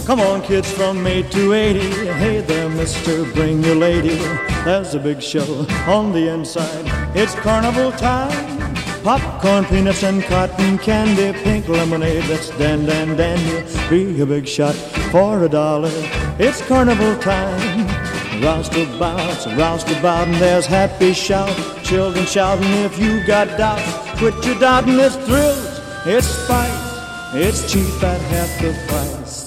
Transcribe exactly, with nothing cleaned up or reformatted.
Come on, kids from eight to eighty. Hey there, mister, bring your lady. There's a big show on the inside. It's carnival time. Popcorn, peanuts, and cotton candy. Pink lemonade, that's dan, dan, dandy. Be a big shot for a dollar. It's carnival time. Roustabout, roustabout, and there's happy shout. Children shouting if you got doubts. Quit your doubting, it's thrills, it's spice. It's cheap at half the price.